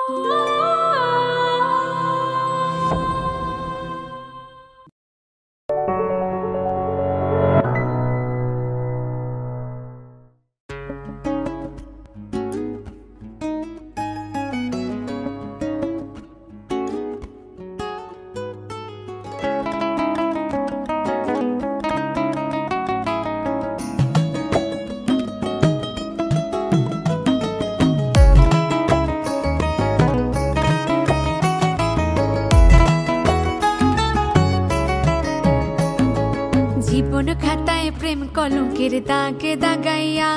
জীবন খাতায় প্রেম কলঙ্কের দাগে দাগাইয়া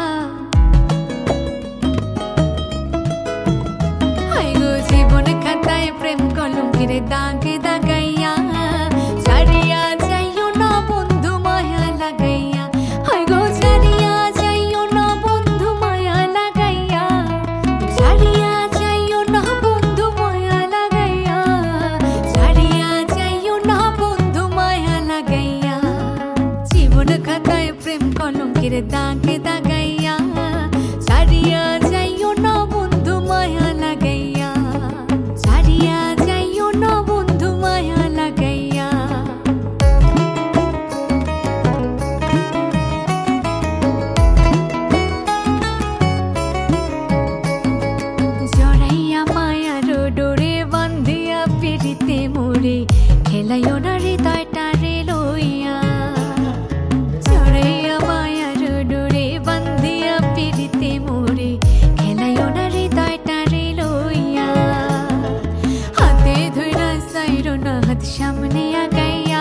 হায় গো জীবন খাতায় প্রেম কলঙ্কের দাগে দাগাইয়া ছাড়িয়া যাইও না বন্ধু মায়া লাগাইয়া হায় গো ছাড়িয়া যাইও না বন্ধু মায়া লাগাইয়া ছাড়িয়া যাইও না বন্ধু মায়া লাগাইয়া ছাড়িয়া যাইও না বন্ধু মায়া লাগাইয়া জীবন খাতায় প্রেম কলঙ্কের দাগে দাগাইয়া ছাড়িয়া যাইও না বন্ধু মায়া লাগাইয়া ছাড়িয়া যাইও না বন্ধু মায়া লাগাইয়া জড়াইয়া মায়ার ডোরে বান্ধিয়া পিড়িতে মোরে খেলাইও না হৃদয়টারে লইয়া জড়াইয়া মায়ার ডোরে বান্ধিয়া পিড়িতে মোরে খেলাইও না হৃদয়টারে লইয়া হাতে ধইরা সাইরো না হাত সামনে আগাইয়া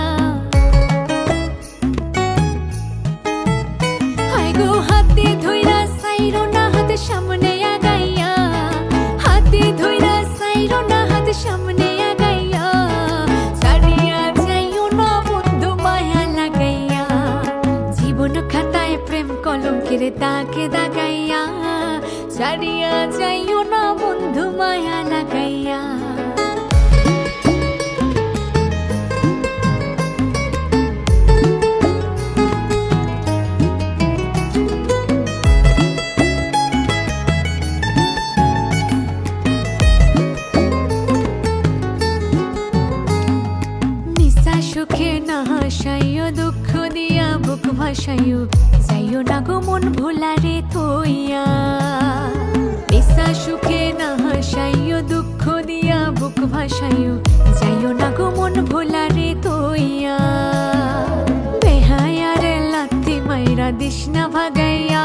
হায় গো হাতে ধইরা সাইরো না হাত সামনে আগাইয়া হাতে ধইরা সাইরো না হাত সামনে আগাইয়া ছাড়িয়া যাইও না বন্ধু মায়া লাগাইয়া জীবন খাতায় প্রেম কলঙ্কের দাগে দাগাইয়া ছাড়িয়া যাইও না বন্ধু মায়া লাগাইয়া নিশা সুখে না হাসাইও দুঃখ দিয়া বুক ভাসাইও যাইও না গো মন ভোলারে থইয়া নিশা সুখে না হাসাইও দুঃখ দিয়া বুক ভাসাইও যাইও না গো মন ভোলারে থইয়া বেহায়ারে লাথি মাইরা দিস না ভাগাইয়া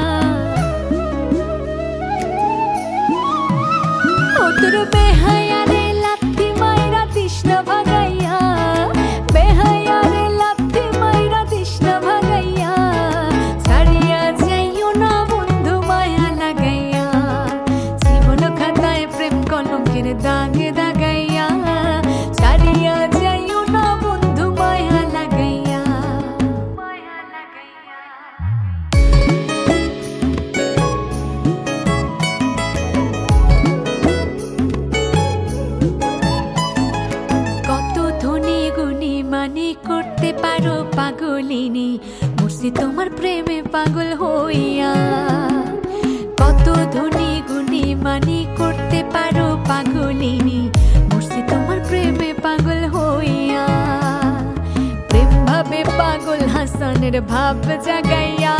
ও তোর বেহায়ারে লাথি মাইরা দিস না ভাগাইয়া বেহায়ারে লাথি মাইরা দিস না ভাগাইয়া ছাড়িয়া যাইও না বন্ধু মায়া লাগাইয়া জীবন খাতায় প্রেম কলঙ্কের দাগে দাগাইয়া ছাড়িয়া যাইও না বন্ধু মায়া লাগাইয়া মায়া লাগাইয়া কত ধনী গুণী মানে করতে পারো পাগলিনী মরছি তোমার প্রেমে পাগল হইয়া কত ধনী গুণী মানে করতে পারো পাগলিনী মরছি তোমার প্রেমে পাগল হইয়া প্রেম ভাবে পাগল হাসানের ভাব জাগাইয়া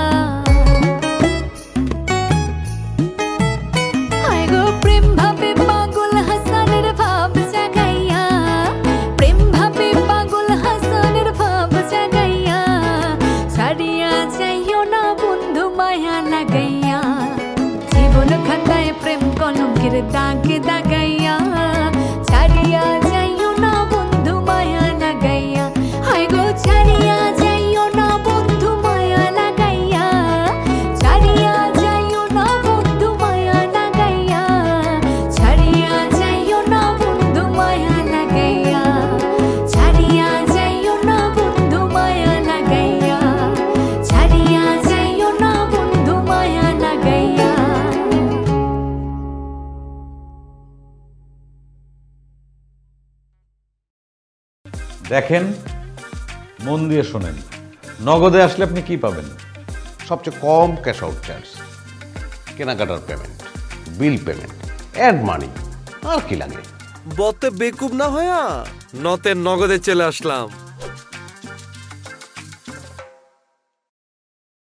হায় গো প্রেম ভাবে পাগল হাসানের ভাব জাগাইয়া প্রেম ভাবে পাগল হাসানের ভাব জাগাইয়া ছাড়িয়া যাইও না বন্ধু মায়া লাগাইয়া জীবন খাতায় প্রেম কলঙ্কের দাগে দাগাইয়া ছাড়িয়া যাইও না বন্ধু মায়া লাগাইয়া হায় গো ছাড়িয়া যাইও না বন্ধু মায়া লাগাইয়া ছাড়িয়া যাইও না বন্ধু মায়া লাগাইয়া ছাড়িয়া যাইও না বন্ধু মায়া লাগাইয়া ছাড়িয়া যাইও না বন্ধু মায়া লাগাইয়া ছাড়িয়া যাইও না বন্ধু মায়া লাগাইয়া দেখেন, মন দিয়ে শোনেন, নগদে আসলে আপনি কি পাবেন? সবচেয়ে কম ক্যাশ আউট চার্জ, কেনাকাটার payment, bill payment, add money, আর কি লাগে। বতে বেকুব না হয়া নতে নগদে চলে আসলাম।